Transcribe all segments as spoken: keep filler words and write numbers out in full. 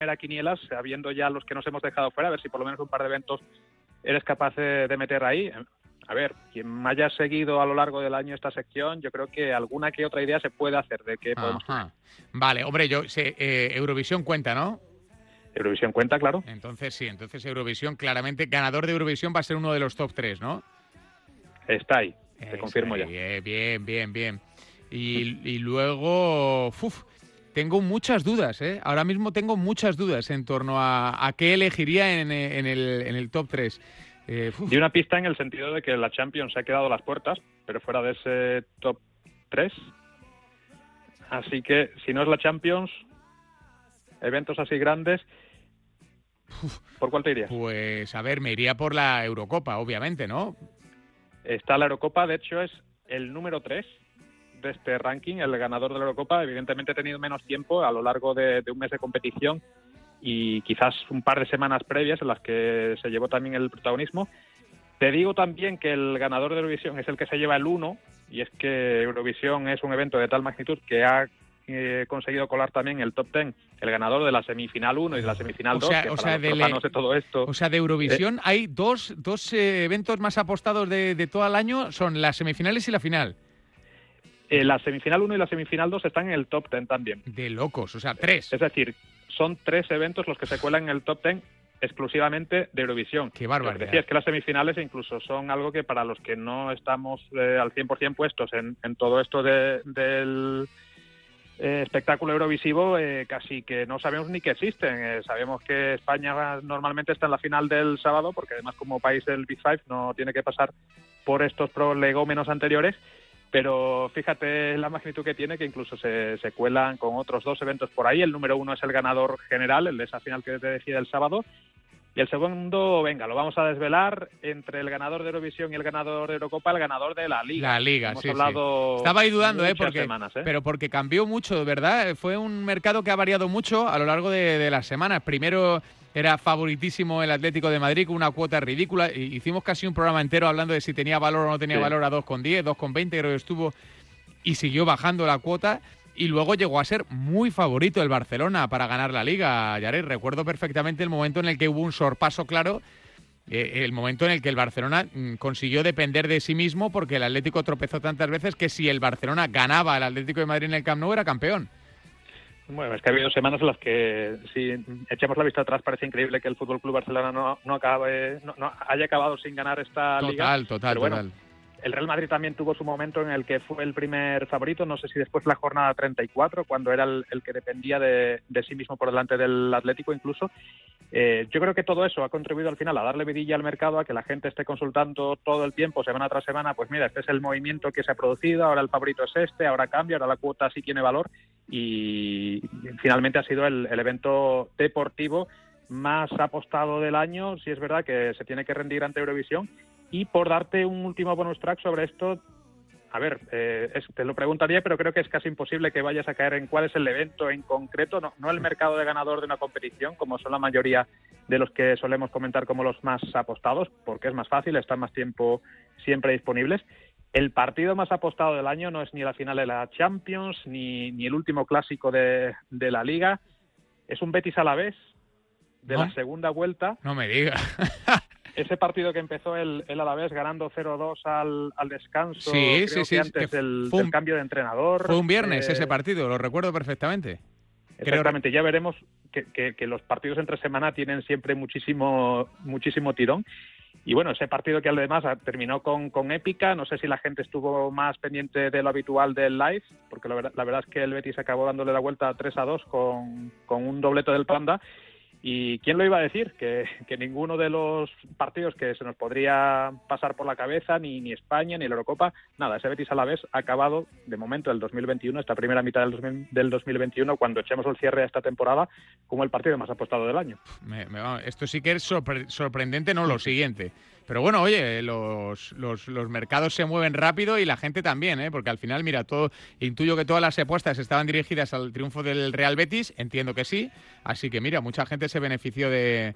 a quinielas, sabiendo ya los que nos hemos dejado fuera, a ver si por lo menos un par de eventos eres capaz de, de meter ahí. A ver, quien haya seguido a lo largo del año esta sección, yo creo que alguna que otra idea se puede hacer de qué podemos Ajá. hacer. Vale, hombre, yo sé, eh, Eurovisión cuenta, ¿no? Eurovisión cuenta, claro. Entonces sí, entonces Eurovisión, claramente, ganador de Eurovisión va a ser uno de los top tres, ¿no? Está ahí, te Eso, confirmo ya. Bien, bien, bien, bien. Y, y luego, uf, tengo muchas dudas, ¿eh? Ahora mismo tengo muchas dudas en torno a, a qué elegiría en, en, el, en el top tres. Eh, Di una pista en el sentido de que la Champions se ha quedado a las puertas, pero fuera de ese top tres. Así que, si no es la Champions, eventos así grandes, ¿por cuál te irías? Pues, a ver, me iría por la Eurocopa, obviamente, ¿no? Está la Eurocopa, de hecho es el número tres de este ranking, el ganador de la Eurocopa. Evidentemente ha tenido menos tiempo a lo largo de, de un mes de competición y quizás un par de semanas previas en las que se llevó también el protagonismo. Te digo también que el ganador de Eurovisión es el que se lleva el uno, y es que Eurovisión es un evento de tal magnitud que ha eh, conseguido colar también el top diez el ganador de la semifinal uno y de la semifinal dos, que o para sea, los de profanos de todo esto... O sea, de Eurovisión eh, hay dos, dos eh, eventos más apostados de, de todo el año, son las semifinales y la final. eh, la semifinal uno y la semifinal dos están en el top diez también. De locos, o sea, tres. Es decir, son tres eventos los que se cuelan en el top diez exclusivamente de Eurovisión. Qué barbaridad. Lo que decía es que las semifinales incluso son algo que para los que no estamos eh, al cien por ciento puestos en, en todo esto de, del eh, espectáculo eurovisivo, eh, casi que no sabemos ni que existen. Eh, sabemos que España normalmente está en la final del sábado, porque además como país del Big Five no tiene que pasar por estos prolegómenos anteriores, pero fíjate la magnitud que tiene, que incluso se, se cuelan con otros dos eventos por ahí. El número uno es el ganador general, el de esa final que te decía el sábado, y el segundo, venga, lo vamos a desvelar, entre el ganador de Eurovisión y el ganador de Eurocopa, el ganador de la Liga. La Liga, Hemos sí, hablado sí. Estaba ahí dudando, eh, porque, semanas, ¿eh? pero porque cambió mucho, ¿verdad? Fue un mercado que ha variado mucho a lo largo de, de las semanas. Primero era favoritísimo el Atlético de Madrid con una cuota ridícula. Hicimos casi un programa entero hablando de si tenía valor o no tenía sí. valor a dos con diez, dos con veinte, creo que estuvo, y siguió bajando la cuota. Y luego llegó a ser muy favorito el Barcelona para ganar la Liga, Yaret. Recuerdo perfectamente el momento en el que hubo un sorpaso claro, eh, el momento en el que el Barcelona mm, consiguió depender de sí mismo, porque el Atlético tropezó tantas veces que si el Barcelona ganaba al Atlético de Madrid en el Camp Nou era campeón. Bueno, es que ha habido semanas en las que, si echamos la vista atrás, parece increíble que el Fútbol Club Barcelona no, no, acabe, no, no haya acabado sin ganar esta total, Liga. Total, total, bueno, total. El Real Madrid también tuvo su momento en el que fue el primer favorito, no sé si después la jornada treinta y cuatro, cuando era el, el que dependía de, de sí mismo por delante del Atlético incluso. Eh, yo creo que todo eso ha contribuido al final a darle vidilla al mercado, a que la gente esté consultando todo el tiempo, semana tras semana, pues mira, este es el movimiento que se ha producido, ahora el favorito es este, ahora cambia, ahora la cuota sí tiene valor, y finalmente ha sido el, el evento deportivo más apostado del año. Sí es verdad que se tiene que rendir ante Eurovisión. Y por darte un último bonus track sobre esto, a ver, eh, es, te lo preguntaría, pero creo que es casi imposible que vayas a caer en cuál es el evento en concreto, no, no el mercado de ganador de una competición, como son la mayoría de los que solemos comentar como los más apostados, porque es más fácil, están más tiempo siempre disponibles. El partido más apostado del año no es ni la final de la Champions, ni, ni el último clásico de, de la Liga, es un Betis Alavés de ¿No? la segunda vuelta. No me digas. Ese partido que empezó el, el Alavés ganando cero dos al, al descanso, sí, creo sí, que sí, antes que del, un, del cambio de entrenador. Fue un viernes eh, ese partido, lo recuerdo perfectamente. Exactamente, creo... ya veremos que, que, que los partidos entre semana tienen siempre muchísimo, muchísimo tirón. Y bueno, ese partido que además terminó con, con épica, no sé si la gente estuvo más pendiente de lo habitual del live, porque la verdad, la verdad es que el Betis acabó dándole la vuelta tres a dos con, con un doblete del Panda. ¿Y quién lo iba a decir? Que, que ninguno de los partidos que se nos podría pasar por la cabeza, ni, ni España, ni la Eurocopa, nada, ese Betis Alavés ha acabado, de momento, el dos mil veintiuno, esta primera mitad del, dos mil, del dos mil veintiuno, cuando echemos el cierre a esta temporada, como el partido más apostado del año. Me, me, esto sí que es sorpre sorprendente, no lo siguiente. Pero bueno, oye, los, los, los mercados se mueven rápido y la gente también, ¿eh? Porque al final, mira, todo intuyo que todas las apuestas estaban dirigidas al triunfo del Real Betis, entiendo que sí, así que mira, mucha gente se benefició de,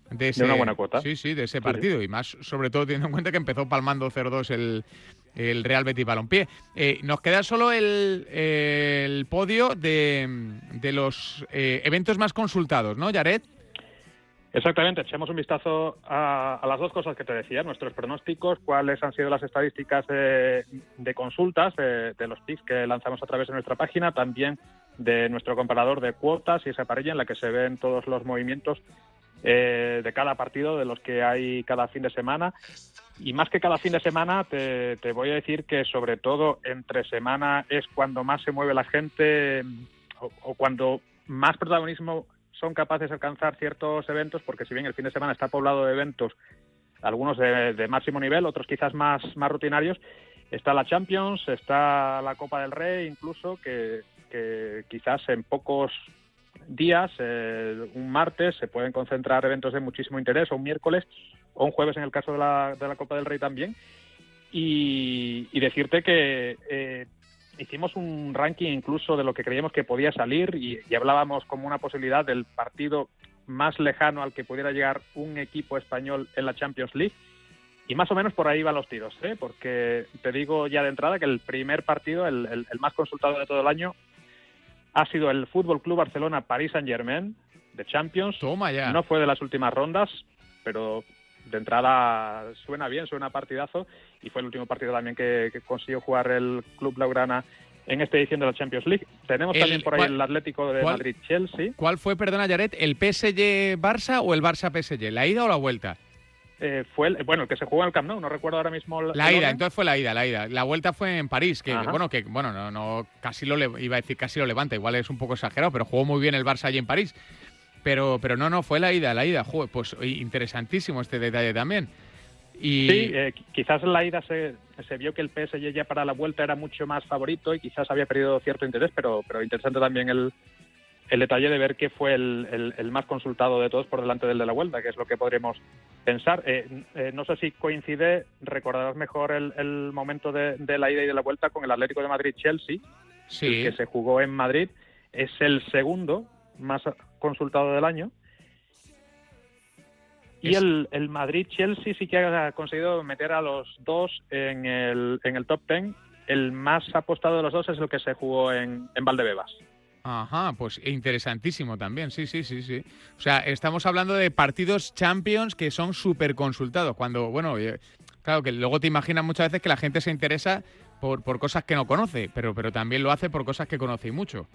de, ese, de una buena cuota. Sí, sí, de ese partido. Sí, sí. Y más, sobre todo, teniendo en cuenta que empezó palmando cero dos el, el Real Betis Balompié. Eh, nos queda solo el, el podio de, de los eh, eventos más consultados, ¿no, Yaret? Exactamente, echemos un vistazo a, a las dos cosas que te decía, nuestros pronósticos, cuáles han sido las estadísticas eh, de consultas, eh, de los picks que lanzamos a través de nuestra página, también de nuestro comparador de cuotas y esa parrilla en la que se ven todos los movimientos eh, de cada partido, de los que hay cada fin de semana. Y más que cada fin de semana, te, te voy a decir que sobre todo entre semana es cuando más se mueve la gente o, o cuando más protagonismo son capaces de alcanzar ciertos eventos, porque si bien el fin de semana está poblado de eventos, algunos de, de máximo nivel, otros quizás más, más rutinarios, está la Champions, está la Copa del Rey, incluso, que, que quizás en pocos días, eh, un martes, se pueden concentrar eventos de muchísimo interés, o un miércoles, o un jueves en el caso de la, de la Copa del Rey también, y, y decirte que eh, hicimos un ranking incluso de lo que creíamos que podía salir y, y hablábamos como una posibilidad del partido más lejano al que pudiera llegar un equipo español en la Champions League, y más o menos por ahí van los tiros, ¿eh? Porque te digo ya de entrada que el primer partido, el, el, el más consultado de todo el año, ha sido el Fútbol Club Barcelona Paris Saint-Germain de Champions. Toma ya. No fue de las últimas rondas, pero de entrada suena bien, suena partidazo, y fue el último partido también que, que consiguió jugar el Club Blaugrana en esta edición de la Champions League. Tenemos el, también por ahí ¿cuál, el Atlético de Madrid-Chelsea. ¿Cuál fue, perdona, Yaret, el P S G-Barça o el Barça-P S G? ¿La ida o la vuelta? Eh, fue el, bueno, el que se jugó en el Camp Nou, no recuerdo ahora mismo la, la ida, orden. Entonces fue la ida, la ida. La vuelta fue en París, que Ajá. bueno, que bueno, no, no, casi lo iba a decir casi lo levanta, igual es un poco exagerado, pero jugó muy bien el Barça allí en París. Pero, pero no, no, fue la ida, la ida. Joder, pues interesantísimo este detalle también. Y... Sí, eh, quizás en la ida se, se vio que el P S G ya para la vuelta era mucho más favorito y quizás había perdido cierto interés, pero, pero interesante también el, el detalle de ver que fue el, el, el más consultado de todos por delante del de la vuelta, que es lo que podríamos pensar. Eh, eh, no sé si coincide, recordarás mejor el, el momento de, de la ida y de la vuelta con el Atlético de Madrid-Chelsea, sí. el que se jugó en Madrid. Es el segundo más consultado del año. Y es... el, el Madrid-Chelsea sí que ha conseguido meter a los dos en el, en el top ten. El más apostado de los dos es el que se jugó en, en Valdebebas. Ajá, pues interesantísimo también, sí, sí, sí, sí. O sea, estamos hablando de partidos Champions que son súper consultados. Cuando, bueno, claro que luego te imaginas muchas veces que la gente se interesa por, por cosas que no conoce, pero, pero también lo hace por cosas que conoce y mucho.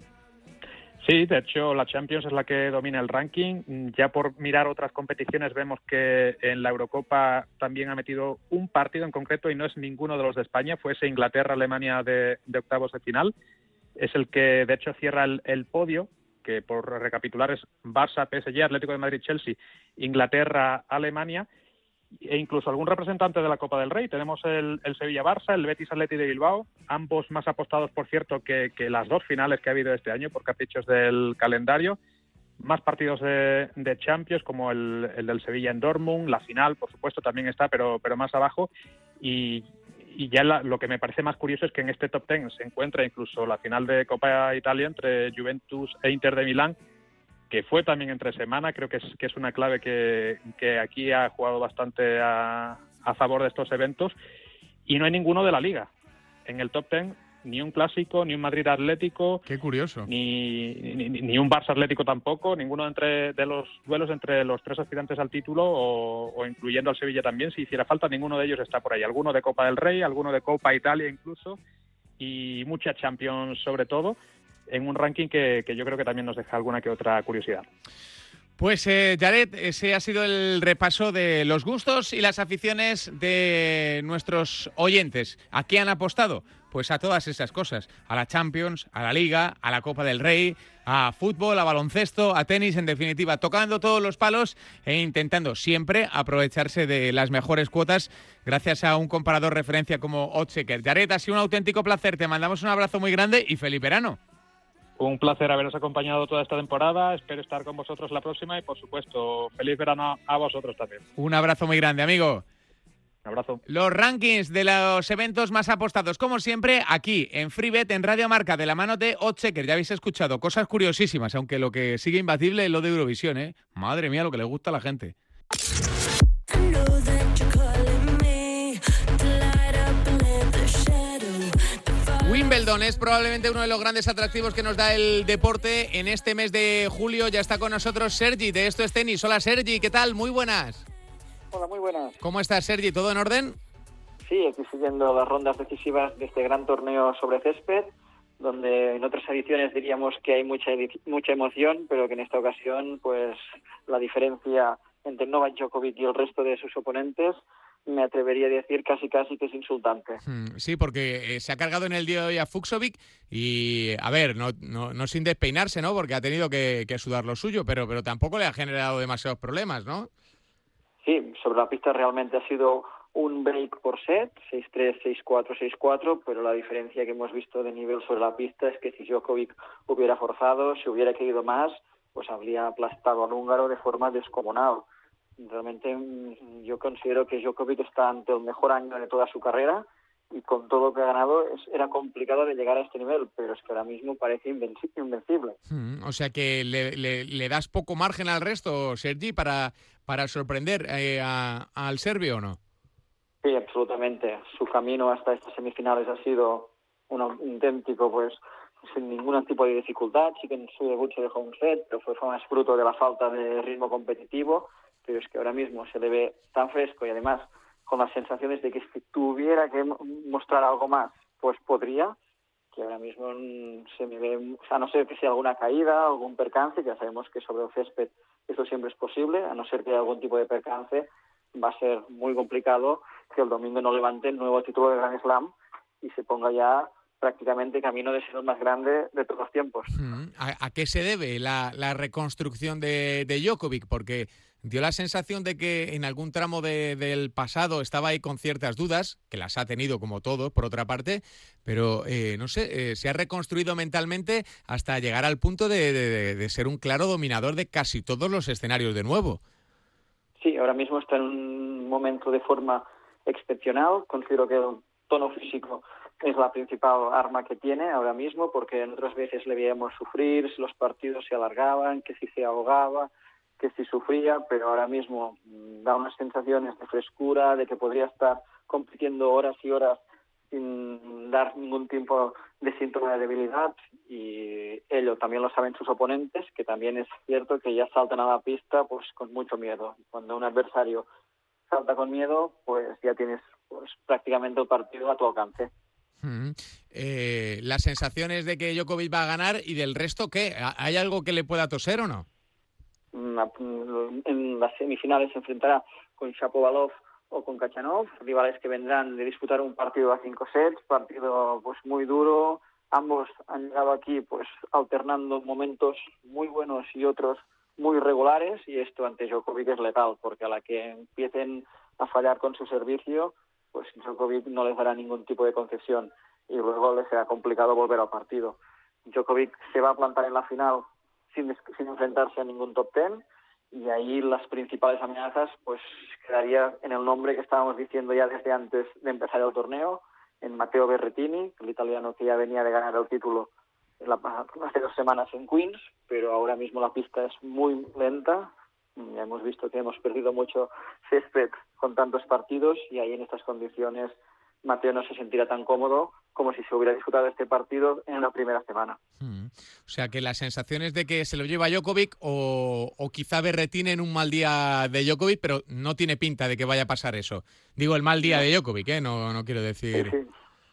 Sí, de hecho la Champions es la que domina el ranking. Ya por mirar otras competiciones vemos que en la Eurocopa también ha metido un partido en concreto y no es ninguno de los de España, fue ese Inglaterra-Alemania de, de octavos de final. Es el que de hecho cierra el, el podio, que por recapitular es Barça, P S G, Atlético de Madrid, Chelsea, Inglaterra, Alemania, e incluso algún representante de la Copa del Rey. Tenemos el, el Sevilla-Barça, el Betis-Atleti de Bilbao, ambos más apostados, por cierto, que, que las dos finales que ha habido este año por caprichos del calendario. Más partidos de, de Champions, como el, el del Sevilla en Dortmund, la final, por supuesto, también está, pero, pero más abajo. Y, y ya la, lo que me parece más curioso es que en este top ten se encuentra incluso la final de Copa Italia entre Juventus e Inter de Milán, que fue también entre semana. Creo que es, que es una clave que, que aquí ha jugado bastante a, a favor de estos eventos. Y no hay ninguno de la Liga. En el top ten, ni un clásico, ni un Madrid Atlético. Qué curioso. Ni, ni, ni un Barça Atlético tampoco. Ninguno entre, de los duelos entre los tres aspirantes al título, o, o incluyendo al Sevilla también. Si hiciera falta, ninguno de ellos está por ahí. Alguno de Copa del Rey, alguno de Copa Italia incluso. Y mucha Champions sobre todo, en un ranking que, que yo creo que también nos deja alguna que otra curiosidad. Pues, eh, Yaret, ese ha sido el repaso de los gustos y las aficiones de nuestros oyentes. ¿A qué han apostado? Pues a todas esas cosas. A la Champions, a la Liga, a la Copa del Rey, a fútbol, a baloncesto, a tenis, en definitiva, tocando todos los palos e intentando siempre aprovecharse de las mejores cuotas gracias a un comparador referencia como Oddschecker. Yaret, ha sido un auténtico placer. Te mandamos un abrazo muy grande y feliz verano. Un placer haberos acompañado toda esta temporada. Espero estar con vosotros la próxima y, por supuesto, feliz verano a vosotros también. Un abrazo muy grande, amigo. Un abrazo. Los rankings de los eventos más apostados, como siempre, aquí en FreeBet, en Radio Marca, de la mano de Oddschecker. Ya habéis escuchado cosas curiosísimas, aunque lo que sigue imbatible es lo de Eurovisión, ¿eh? Madre mía, lo que le gusta a la gente. Wimbledon es probablemente uno de los grandes atractivos que nos da el deporte. En este mes de julio ya está con nosotros Sergi de Esto es Tenis. Hola Sergi, ¿qué tal? Muy buenas. Hola, muy buenas. ¿Cómo estás, Sergi? ¿Todo en orden? Sí, aquí siguiendo las rondas decisivas de este gran torneo sobre césped, donde en otras ediciones diríamos que hay mucha mucha emoción, pero que en esta ocasión pues la diferencia entre Novak Djokovic y el resto de sus oponentes me atrevería a decir casi casi que es insultante. Sí, porque se ha cargado en el día de hoy a Fucsovic y, a ver, no, no, no sin despeinarse, ¿no? Porque ha tenido que, que sudar lo suyo, pero, pero tampoco le ha generado demasiados problemas, ¿no? Sí, sobre la pista realmente ha sido un break por set, seis tres, seis cuatro, seis cuatro, pero la diferencia que hemos visto de nivel sobre la pista es que si Djokovic hubiera forzado, si hubiera querido más, pues habría aplastado al húngaro de forma descomunal. Realmente yo considero que Djokovic está ante el mejor año de toda su carrera y con todo lo que ha ganado es, era complicado de llegar a este nivel, pero es que ahora mismo parece invencible. Hmm, o sea que le, le, le das poco margen al resto, Sergi, para, para sorprender eh, a, al serbio, ¿o no? Sí, absolutamente. Su camino hasta estas semifinales ha sido un auténtico, pues, sin ningún tipo de dificultad. Sí que en su debut se dejó un set, pero fue, fue más fruto de la falta de ritmo competitivo. Pero es que ahora mismo se le ve tan fresco y además con las sensaciones de que si tuviera que mostrar algo más, pues podría, que ahora mismo se me ve, a no ser que sea alguna caída, algún percance, que ya sabemos que sobre el césped eso siempre es posible, a no ser que haya algún tipo de percance, va a ser muy complicado que el domingo no levante el nuevo título de Grand Slam y se ponga ya prácticamente camino de ser el más grande de todos los tiempos. ¿A, a qué se debe la, la reconstrucción de, de Djokovic? Porque dio la sensación de que en algún tramo de, del pasado estaba ahí con ciertas dudas, que las ha tenido como todo, por otra parte, pero eh, no sé, eh, se ha reconstruido mentalmente hasta llegar al punto de, de, de ser un claro dominador de casi todos los escenarios de nuevo. Sí, ahora mismo está en un momento de forma excepcional. Considero que el tono físico es la principal arma que tiene ahora mismo, porque en otras veces le veíamos sufrir, si los partidos se alargaban, que si se ahogaba, que si sufría, pero ahora mismo da unas sensaciones de frescura, de que podría estar compitiendo horas y horas sin dar ningún tipo de síntoma de debilidad, y ello también lo saben sus oponentes, que también es cierto que ya saltan a la pista pues con mucho miedo. Cuando un adversario salta con miedo, pues ya tienes pues prácticamente el partido a tu alcance. Mm. Eh, las sensaciones de que Djokovic va a ganar y del resto, ¿qué? ¿Hay algo que le pueda toser o no? En las semifinales se enfrentará con Shapovalov o con Khachanov, rivales que vendrán de disputar un partido a cinco sets, partido pues muy duro. Ambos han llegado aquí pues alternando momentos muy buenos y otros muy regulares, y esto ante Djokovic es letal, porque a la que empiecen a fallar con su servicio, pues Djokovic no les dará ningún tipo de concesión y luego les será complicado volver al partido. Djokovic se va a plantar en la final sin, sin enfrentarse a ningún top ten, y ahí las principales amenazas pues quedaría en el nombre que estábamos diciendo ya desde antes de empezar el torneo, en Matteo Berrettini, el italiano que ya venía de ganar el título en la, hace dos semanas en Queens, pero ahora mismo la pista es muy lenta. Ya hemos visto que hemos perdido mucho césped con tantos partidos, y ahí en estas condiciones Matteo no se sentirá tan cómodo como si se hubiera disputado este partido en la primera semana. Hmm. O sea que las sensaciones de que se lo lleva Djokovic o, o quizá Berrettini en un mal día de Djokovic, pero no tiene pinta de que vaya a pasar eso. Digo, el mal día no. de Djokovic, ¿eh? No, no quiero decir... Sí, sí.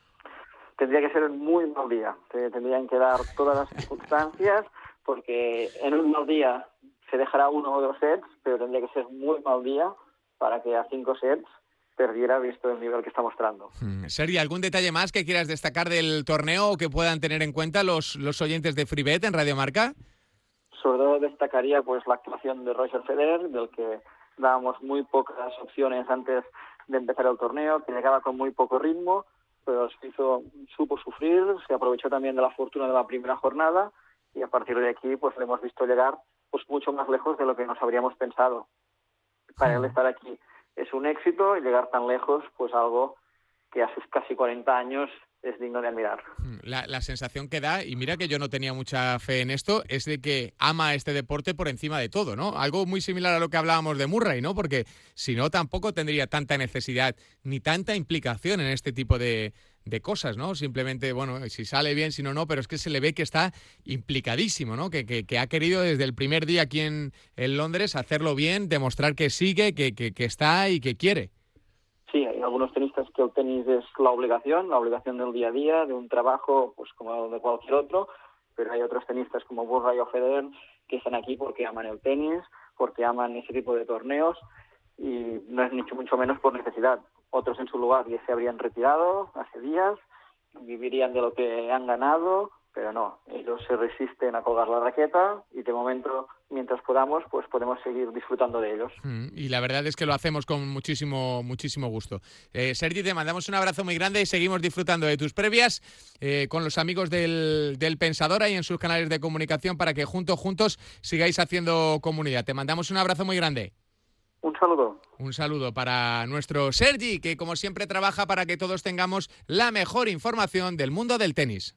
Tendría que ser un muy mal día. Tendrían que dar todas las circunstancias, porque en un mal día se dejará uno o dos sets, pero tendría que ser muy mal día para que a cinco sets perdiera, visto el nivel que está mostrando. Hmm. Sergi, ¿algún detalle más que quieras destacar del torneo o que puedan tener en cuenta los, los oyentes de FreeBet en Radio Marca? Sobre todo destacaría pues la actuación de Roger Federer, del que dábamos muy pocas opciones antes de empezar el torneo, que llegaba con muy poco ritmo, pero se hizo, supo sufrir, se aprovechó también de la fortuna de la primera jornada, y a partir de aquí pues le hemos visto llegar pues mucho más lejos de lo que nos habríamos pensado. Para él estar aquí es un éxito, y llegar tan lejos, pues algo que a sus casi cuarenta años es digno de admirar. La, la sensación que da, y mira que yo no tenía mucha fe en esto, es de que ama este deporte por encima de todo, ¿no? Algo muy similar a lo que hablábamos de Murray, ¿no? Porque si no, tampoco tendría tanta necesidad ni tanta implicación en este tipo de, de cosas, ¿no? Simplemente, bueno, si sale bien, si no, no, pero es que se le ve que está implicadísimo, ¿no? Que, que, que ha querido desde el primer día aquí en, en Londres hacerlo bien, demostrar que sigue, que, que, que está y que quiere. Sí, hay algunos tenistas que el tenis es la obligación, la obligación del día a día, de un trabajo pues como de cualquier otro, pero hay otros tenistas como Murray o Federer que están aquí porque aman el tenis, porque aman ese tipo de torneos y no es mucho, mucho menos por necesidad. Otros en su lugar ya se habrían retirado hace días, vivirían de lo que han ganado, pero no, ellos se resisten a colgar la raqueta y de momento, mientras podamos, pues podemos seguir disfrutando de ellos. Y la verdad es que lo hacemos con muchísimo muchísimo gusto. Eh, Sergi, te mandamos un abrazo muy grande y seguimos disfrutando de tus previas eh, con los amigos del, del Pensador y en sus canales de comunicación para que juntos, juntos sigáis haciendo comunidad. Te mandamos un abrazo muy grande. Un saludo. Un saludo para nuestro Sergi, que como siempre trabaja para que todos tengamos la mejor información del mundo del tenis.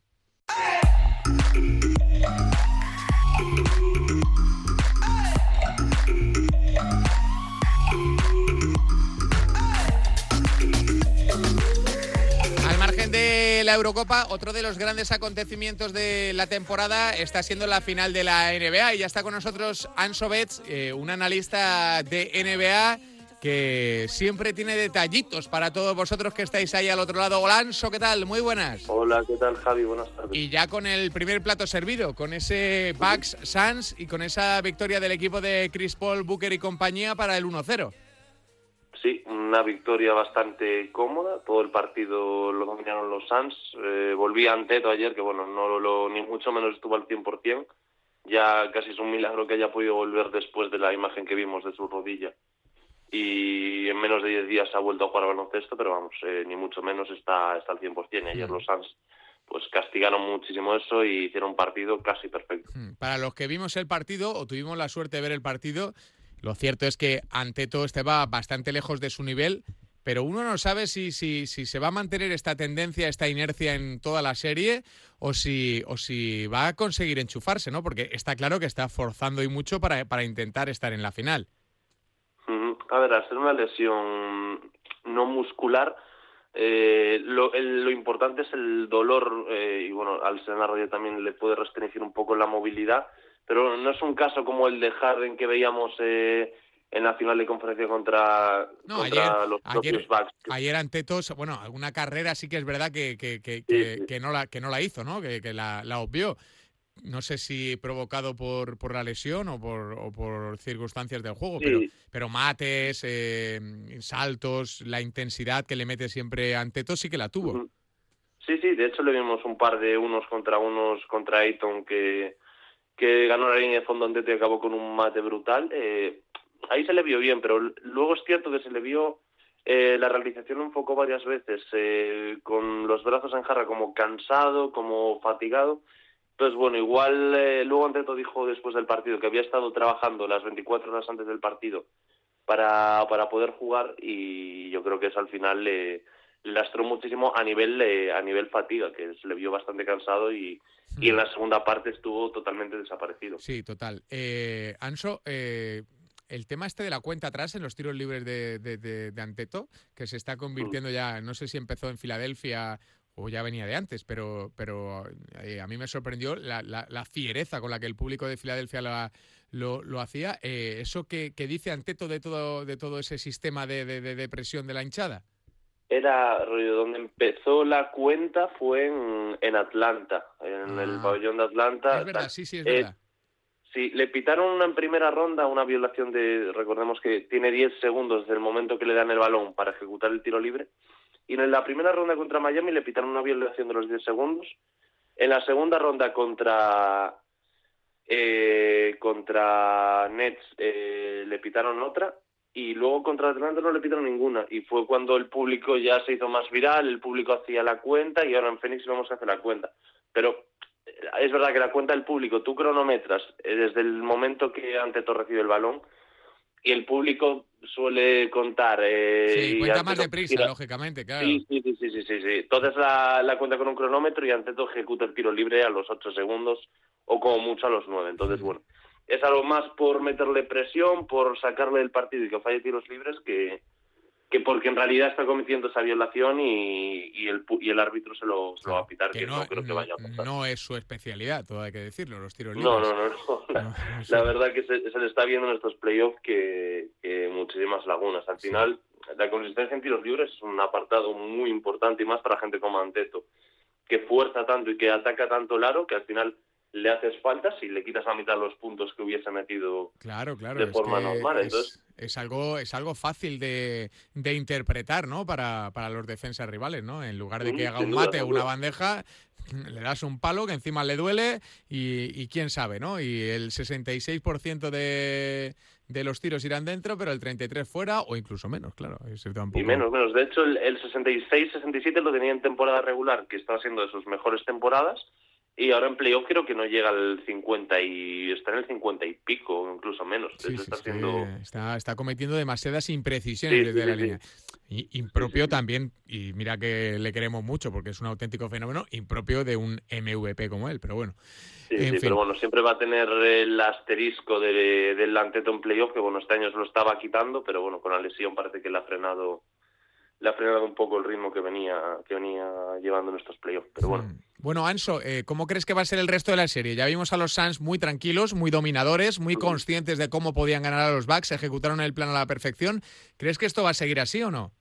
Al margen de la Eurocopa, otro de los grandes acontecimientos de la temporada está siendo la final de la N B A y ya está con nosotros Anso Betts, eh, un analista de N B A que siempre tiene detallitos para todos vosotros que estáis ahí al otro lado. Hola Anso, ¿qué tal? Muy buenas. Hola, ¿qué tal Javi? Buenas tardes. Y ya con el primer plato servido, con ese Bucks Suns y con esa victoria del equipo de Chris Paul, Booker y compañía para el uno cero. Sí, una victoria bastante cómoda. Todo el partido lo dominaron los Suns. Eh, volví a Antetokounmpo ayer, que bueno, no lo, ni mucho menos estuvo al cien por ciento. Ya casi es un milagro que haya podido volver después de la imagen que vimos de su rodilla. Y en menos de diez días ha vuelto a jugar baloncesto, pero vamos, eh, ni mucho menos está, está al cien por ciento. Ayer los Suns pues castigaron muchísimo eso y hicieron un partido casi perfecto. Para los que vimos el partido, o tuvimos la suerte de ver el partido, lo cierto es que Antetokounmpo estaba bastante lejos de su nivel, pero uno no sabe si, si, si se va a mantener esta tendencia, esta inercia en toda la serie, o si, o si va a conseguir enchufarse, ¿no? Porque está claro que está forzando y mucho para, para intentar estar en la final. A ver, al ser una lesión no muscular, eh, lo, el, lo importante es el dolor, eh, y bueno, al ser una rodilla también le puede restringir un poco la movilidad, pero no es un caso como el de Harden que veíamos eh, en la final de conferencia contra, no, contra ayer, los ayer, propios Bucks. Ayer Antetokounmpo, bueno, alguna carrera sí que es verdad que, que, que, sí, que, sí. que, no, la, que no la hizo, ¿no? Que, que la, la obvió. No sé si provocado por, por la lesión o por, o por circunstancias del juego, Sí. pero, pero mates, eh, saltos, la intensidad que le mete siempre Antetokounmpo sí que la tuvo. Uh-huh. Sí, sí, de hecho le vimos un par de unos contra unos contra Ayton que, que ganó la línea de fondo Antetokounmpo y acabó con un mate brutal. Eh, ahí se le vio bien, pero luego es cierto que se le vio eh, la realización un poco varias veces, eh, con los brazos en jarra como cansado, como fatigado. Entonces, bueno, igual eh, luego Antetokounmpo dijo después del partido que había estado trabajando las veinticuatro horas antes del partido para, para poder jugar y yo creo que eso al final le, le lastró muchísimo a nivel eh, a nivel fatiga, que se le vio bastante cansado y, y en la segunda parte estuvo totalmente desaparecido. Sí, total. Eh, Anso, eh, el tema este de la cuenta atrás en los tiros libres de, de, de, de Antetokounmpo, que se está convirtiendo ya, no sé si empezó en Filadelfia o ya venía de antes, pero pero eh, a mí me sorprendió la, la, la fiereza con la que el público de Filadelfia la, lo, lo hacía. Eh, ¿Eso que, que dice Antetokounmpo de todo de todo ese sistema de, de, de presión de la hinchada? Era, donde empezó la cuenta fue en, en Atlanta, en ah, el pabellón de Atlanta. Es verdad, sí, sí, es verdad. Eh, sí, le pitaron una en primera ronda, una violación de, recordemos que tiene diez segundos desde el momento que le dan el balón para ejecutar el tiro libre. Y en la primera ronda contra Miami le pitaron una violación de los diez segundos. En la segunda ronda contra eh, contra Nets eh, le pitaron otra. Y luego contra Atlanta no le pitaron ninguna. Y fue cuando el público ya se hizo más viral, el público hacía la cuenta y ahora en Phoenix vamos a hacer la cuenta. Pero es verdad que la cuenta del público, tú cronometras eh, desde el momento que Antetokounmpo recibe el balón y el público suele contar. Eh, sí, cuenta y más deprisa, tira. Lógicamente, claro. Sí, sí, sí, sí, sí, sí, sí. Entonces la, la cuenta con un cronómetro y Antetokounmpo ejecuta el tiro libre a los ocho segundos o como mucho a los nueve. Entonces, sí. Bueno, es algo más por meterle presión, por sacarle del partido y que falle tiros libres que, que porque en realidad está cometiendo esa violación y, y, el, y el árbitro se lo, se lo va a pitar, que, que no, no creo que vaya a pasar. No es su especialidad, todo hay que decirlo, los tiros libres. No, no, no. no. La, no la verdad que se, se le está viendo en estos playoffs que, que muchísimas lagunas. Al final, sí. La consistencia en tiros libres es un apartado muy importante y más para gente como Antetokounmpo, que fuerza tanto y que ataca tanto el aro que al final le haces faltas y le quitas la mitad de los puntos que hubiese metido claro, claro, de forma es normal. Es, Entonces, es algo es algo fácil de, de interpretar, ¿no? Para, para los defensas rivales, ¿no? En lugar de que haga un mate o una bandeja, le das un palo que encima le duele y, y quién sabe, ¿no? Y el sesenta y seis por ciento de, de los tiros irán dentro, pero el treinta y tres por ciento fuera o incluso menos, claro. Tampoco... Y menos, menos. De hecho, el, el sesenta y seis sesenta y siete lo tenía en temporada regular, que está siendo de sus mejores temporadas. Y ahora en playoff creo que no llega al cincuenta y está en el cincuenta y pico, incluso menos. Sí, sí, está, sí, haciendo... está, está cometiendo demasiadas imprecisiones sí, desde sí, la sí, línea. Sí. Y impropio sí, sí, también, y mira que le queremos mucho porque es un auténtico fenómeno, impropio de un M V P como él, pero bueno. Sí, en sí, fin. Pero bueno, siempre va a tener el asterisco de, del Antetokounmpo en playoff, que bueno, este año se lo estaba quitando, pero bueno, con la lesión parece que le ha frenado le ha frenado un poco el ritmo que venía que venía llevando en estos playoffs, pero bueno. Hmm. Bueno, Anso, eh, ¿cómo crees que va a ser el resto de la serie? Ya vimos a los Suns muy tranquilos, muy dominadores, muy conscientes de cómo podían ganar a los Bucks, ejecutaron el plan a la perfección. ¿Crees que esto va a seguir así o no?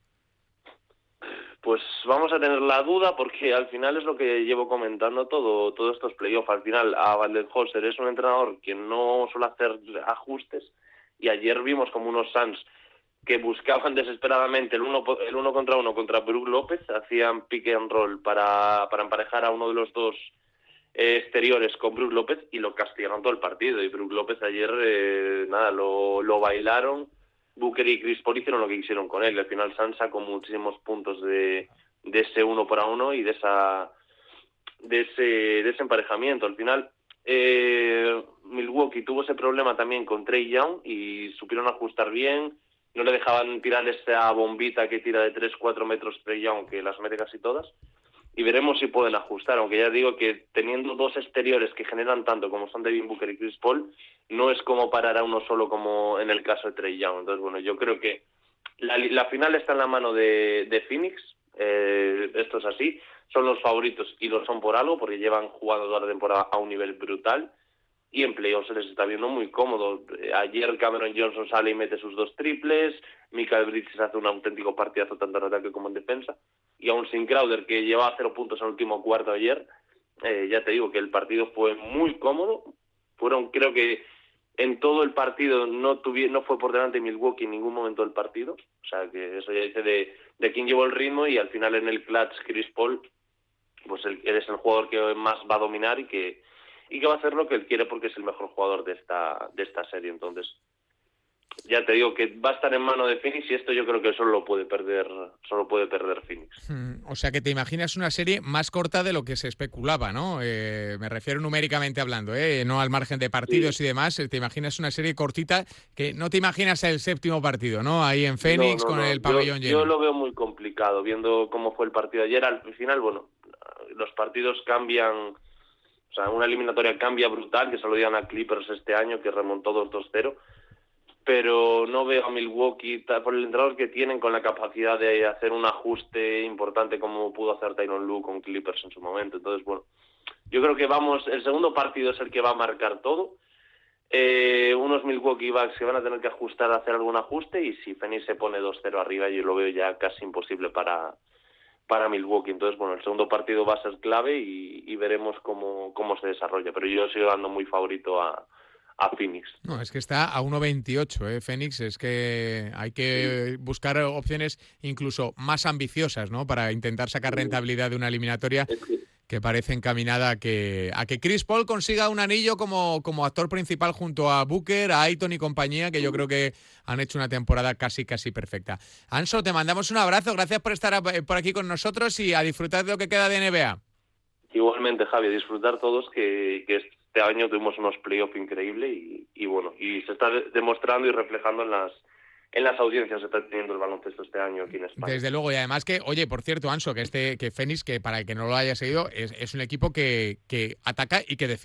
Pues vamos a tener la duda porque al final es lo que llevo comentando todo todos estos playoffs. Al final, a Budenholzer es un entrenador que no suele hacer ajustes y ayer vimos como unos Suns que buscaban desesperadamente el uno el uno contra uno contra Brook López, hacían pick and roll para, para emparejar a uno de los dos eh, exteriores con Brook López y lo castigaron todo el partido. Y Brook López ayer, eh, nada, lo, lo bailaron. Booker y Chris Paul hicieron lo que quisieron con él. Al final Suns sacó muchísimos puntos de, de ese uno para uno y de esa de ese, de ese emparejamiento. Al final eh, Milwaukee tuvo ese problema también con Trae Young y supieron ajustar bien. No le dejaban tirar esa bombita que tira de tres cuatro metros Trae Young, que las mete casi todas. Y veremos si pueden ajustar, aunque ya digo que teniendo dos exteriores que generan tanto como son Devin Booker y Chris Paul, no es como parar a uno solo como en el caso de Trae Young. Entonces, bueno, yo creo que la, la final está en la mano de, de Phoenix, eh, esto es así, son los favoritos y lo son por algo, porque llevan jugando toda la temporada a un nivel brutal, y en playoffs se les está viendo muy cómodo. Ayer Cameron Johnson sale y mete sus dos triples, Michael Bridges hace un auténtico partidazo tanto en ataque como en defensa, y aún sin Crowder, que llevaba cero puntos en el último cuarto ayer, eh, ya te digo que el partido fue muy cómodo. Fueron, creo que en todo el partido no tuvi- no fue por delante Milwaukee en ningún momento del partido, o sea que eso ya dice de, de quién llevó el ritmo, y al final en el clutch Chris Paul, pues él, él es el jugador que más va a dominar y que y que va a hacer lo que él quiere porque es el mejor jugador de esta de esta serie. Entonces, ya te digo que va a estar en mano de Phoenix y esto yo creo que solo lo puede perder, solo puede perder Phoenix. Hmm, o sea que te imaginas una serie más corta de lo que se especulaba, ¿no? Eh, me refiero numéricamente hablando, ¿eh? No al margen de partidos sí. y demás. Te imaginas una serie cortita que no te imaginas el séptimo partido, ¿no? Ahí en Phoenix no, no, con no. el pabellón yo, lleno. Yo lo veo muy complicado, viendo cómo fue el partido ayer. Al final, bueno, los partidos cambian. O sea, una eliminatoria cambia brutal, que se lo dieron a Clippers este año, que remontó dos dos cero. Pero no veo a Milwaukee, por el entrenador que tienen, con la capacidad de hacer un ajuste importante como pudo hacer Tyronn Lue con Clippers en su momento. Entonces, bueno, yo creo que vamos, el segundo partido es el que va a marcar todo. Eh, unos Milwaukee Bucks que van a tener que ajustar, hacer algún ajuste, y si Phoenix se pone dos cero arriba, yo lo veo ya casi imposible para... para Milwaukee. Entonces, bueno, el segundo partido va a ser clave y, y veremos cómo, cómo se desarrolla, pero yo sigo dando muy favorito a, a Phoenix. No, es que está a uno veintiocho, ¿eh? Phoenix, es que hay que sí. buscar opciones incluso más ambiciosas, ¿no? Para intentar sacar rentabilidad de una eliminatoria es que... que parece encaminada a que, a que Chris Paul consiga un anillo como, como actor principal junto a Booker, a Ayton y compañía, que yo creo que han hecho una temporada casi, casi perfecta. Anso, te mandamos un abrazo, gracias por estar a, por aquí con nosotros y a disfrutar de lo que queda de N B A. Igualmente, Javi, a disfrutar todos, que, que este año tuvimos unos playoffs increíbles y, y bueno, y se está demostrando y reflejando en las en las audiencias que está teniendo el baloncesto este año aquí en España. Desde luego, y además que, oye, por cierto, Anso, que este que Phoenix, que para el que no lo haya seguido, es, es un equipo que, que ataca y que defiende.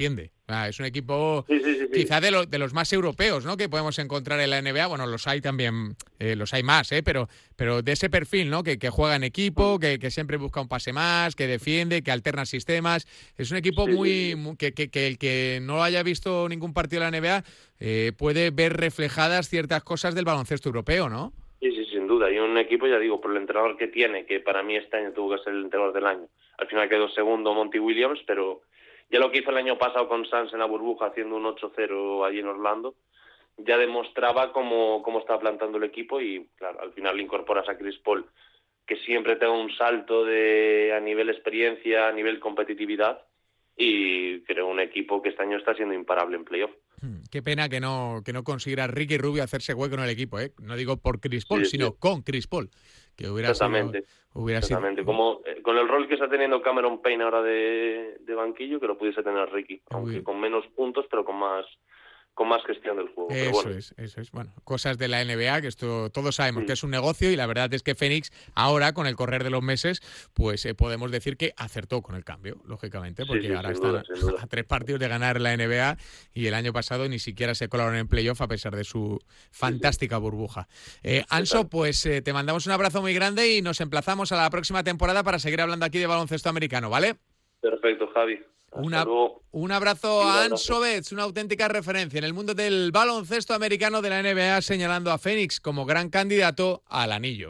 Ah, es un equipo sí, sí, sí, sí. quizá de, lo, de los más europeos, ¿no? Que podemos encontrar en la N B A. Bueno, los hay también, eh, los hay más, ¿eh? Pero, pero de ese perfil, ¿no? Que, que juega en equipo, que, que siempre busca un pase más, que defiende, que alterna sistemas. Es un equipo sí, muy, sí, sí. muy que, que, que el que no haya visto ningún partido de la N B A eh, puede ver reflejadas ciertas cosas del baloncesto europeo, ¿no? Sí, sí, sin duda. Y un equipo, ya digo, por el entrenador que tiene, que para mí este año tuvo que ser el entrenador del año. Al final quedó segundo Monty Williams, pero ya lo que hizo el año pasado con Suns en la burbuja, haciendo un ocho cero allí en Orlando, ya demostraba cómo, cómo estaba plantando el equipo y, claro, al final le incorporas a Chris Paul, que siempre tenga un salto de a nivel experiencia, a nivel competitividad, y creo un equipo que este año está siendo imparable en playoff. Qué pena que no que no consiguiera Ricky Rubio hacerse hueco en el equipo, ¿eh? No digo por Chris Paul, sí, sino sí. con Chris Paul, que hubiera Exactamente. sido... Hubiera Exactamente. sido... Como eh, con el rol que está teniendo Cameron Payne ahora de, de banquillo, que lo pudiese tener Ricky, aunque Uy. con menos puntos, pero con más con más gestión del juego. Eso Pero bueno. es, eso es. Bueno, cosas de la N B A, que esto todos sabemos Sí. que es un negocio y la verdad es que Phoenix ahora, con el correr de los meses, pues eh, podemos decir que acertó con el cambio, lógicamente, porque Sí, sí, ahora sin están duda, sin duda. a tres partidos de ganar la N B A y el año pasado ni siquiera se colaron en playoff a pesar de su fantástica burbuja. Eh, Anso, pues eh, te mandamos un abrazo muy grande y nos emplazamos a la próxima temporada para seguir hablando aquí de baloncesto americano, ¿vale? Perfecto, Javi. Hasta Una, luego. un abrazo Un a abrazo. Anso Betts, una auténtica referencia en el mundo del baloncesto americano de la N B A, señalando a Phoenix como gran candidato al anillo.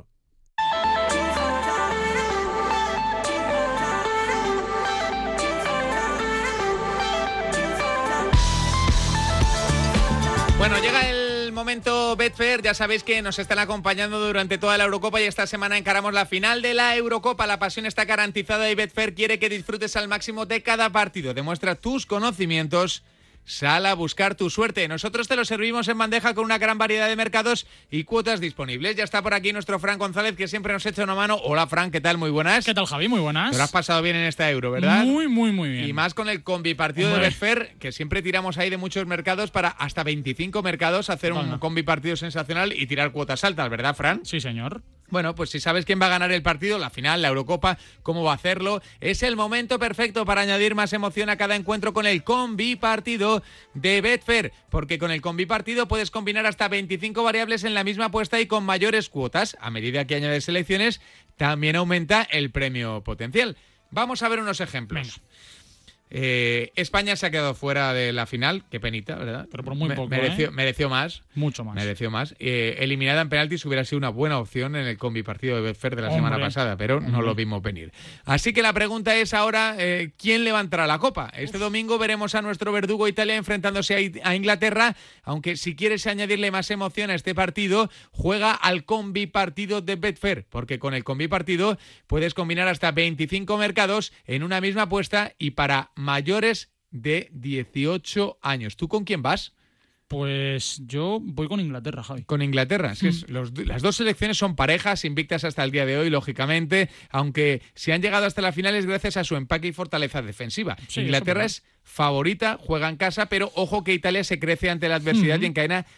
Bueno, llega el momento Betfair, ya sabéis que nos están acompañando durante toda la Eurocopa y esta semana encaramos la final de la Eurocopa. La pasión está garantizada y Betfair quiere que disfrutes al máximo de cada partido. Demuestra tus conocimientos, sal a buscar tu suerte. Nosotros te lo servimos en bandeja con una gran variedad de mercados y cuotas disponibles. Ya está por aquí nuestro Fran González, que siempre nos echa una mano. Hola, Fran, ¿qué tal? Muy buenas. ¿Qué tal, Javi? Muy buenas. Te lo has pasado bien en esta Euro, ¿verdad? Muy, muy, muy bien. Y más con el combi partido Hombre. de Betfair, que siempre tiramos ahí de muchos mercados para hasta veinticinco mercados hacer un Bueno. combi partido sensacional y tirar cuotas altas, ¿verdad, Fran? Sí, señor. Bueno, pues si sabes quién va a ganar el partido, la final, la Eurocopa, cómo va a hacerlo, es el momento perfecto para añadir más emoción a cada encuentro con el combi partido de Betfair, porque con el combi partido puedes combinar hasta veinticinco variables en la misma apuesta y con mayores cuotas. A medida que añades selecciones, también aumenta el premio potencial. Vamos a ver unos ejemplos. Venga. Eh, España se ha quedado fuera de la final, qué penita, ¿verdad? Pero por muy poco, mereció, ¿eh? mereció más. Mucho más. Mereció más. Eh, eliminada en penaltis hubiera sido una buena opción en el combi partido de Betfair de la Hombre. semana pasada, pero no Hombre. lo vimos venir. Así que la pregunta es ahora, eh, ¿quién levantará la copa? Este domingo veremos a nuestro verdugo Italia enfrentándose a, I- a Inglaterra, aunque si quieres añadirle más emoción a este partido, juega al combi partido de Betfair, porque con el combi partido puedes combinar hasta veinticinco mercados en una misma apuesta y para mayores de dieciocho años. ¿Tú con quién vas? Pues yo voy con Inglaterra, Javi. Con Inglaterra. Es que es- los- las dos selecciones son parejas, invictas hasta el día de hoy, lógicamente, aunque si han llegado hasta la final es gracias a su empaque y fortaleza defensiva. Sí, Inglaterra eso es favorita, juega en casa, pero ojo que Italia se crece ante la adversidad Ujú. y encadena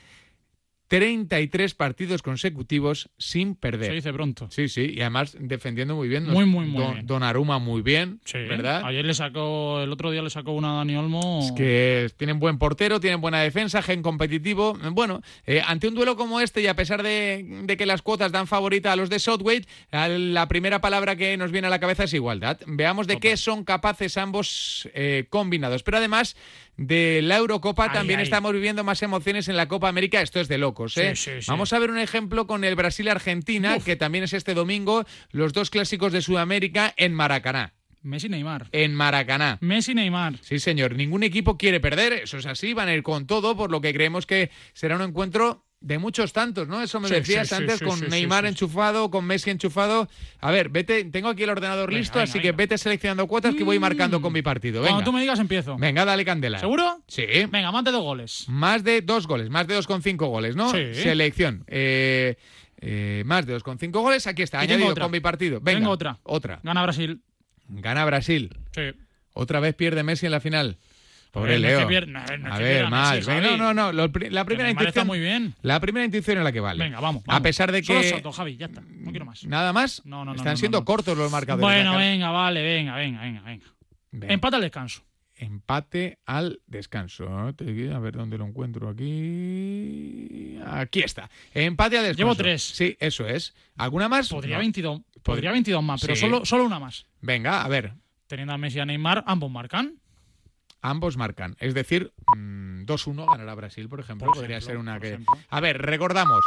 treinta y tres partidos consecutivos sin perder. Se dice pronto. Sí, sí, y además defendiendo muy bien. Muy, muy, muy Don- bien. Donnarumma muy bien, Sí. ¿verdad? Ayer le sacó, el otro día le sacó una a Dani Olmo. Es que tienen buen portero, tienen buena defensa, gen competitivo. Bueno, eh, ante un duelo como este y a pesar de, de que las cuotas dan favorita a los de Southgate, a la primera palabra que nos viene a la cabeza es igualdad. Veamos de Total. qué son capaces ambos eh, combinados. Pero además de la Eurocopa Ay, también ay. estamos viviendo más emociones en la Copa América. Esto es de locos, ¿eh? Sí, sí, sí. Vamos a ver un ejemplo con el Brasil-Argentina, Uf. que también es este domingo, los dos clásicos de Sudamérica en Maracaná. Messi Neymar. En Maracaná. Messi Neymar. Sí, señor. Ningún equipo quiere perder. Eso es así. Van a ir con todo, por lo que creemos que será un encuentro de muchos tantos, ¿no? Eso me Sí, decías sí, sí, antes, sí, con sí, Neymar sí, sí. enchufado, con Messi enchufado. A ver, vete, tengo aquí el ordenador Venga, listo, venga, así que venga. vete seleccionando cuotas que voy Mm. marcando con mi partido. Venga, Cuando tú me digas, empiezo. venga, dale candela. ¿Seguro? Sí. Venga, más de dos goles. Más de dos goles, más de dos con cinco goles, ¿no? Sí. Selección. Eh, eh, más de dos con cinco goles. Aquí está, Y tengo añadido otra. con mi partido. Venga, Tengo otra. Otra. Gana Brasil. Gana Brasil. Sí. Otra vez pierde Messi en la final. Pobre Eh, no es Leo. que pier- no, no es a que ver, pierda más. Messi, Venga, Javi. no, no, no. lo pri- la primera Neymar está intuición. muy bien. La primera intuición es la que vale. Venga, vamos, A vamos. pesar de Solo que. salto, Javi, ya está. No quiero más. Nada más. No, no, no, Están no, siendo no. cortos los marcadores. Bueno, Acá- venga, vale, venga, venga, venga, venga. Venga. Empata al descanso. empate al descanso. A ver dónde lo encuentro aquí. Aquí está. Empate al descanso. Llevo tres. Sí, eso es. ¿Alguna más? Podría, No. veintidós, podría veintidós más, pero Sí. solo, solo una más. Venga, a ver. Teniendo a Messi y a Neymar, ambos marcan. Ambos marcan. Es decir, mmm, dos uno ganará Brasil, por ejemplo. Por Podría ejemplo, ser una por que... ejemplo. A ver, recordamos.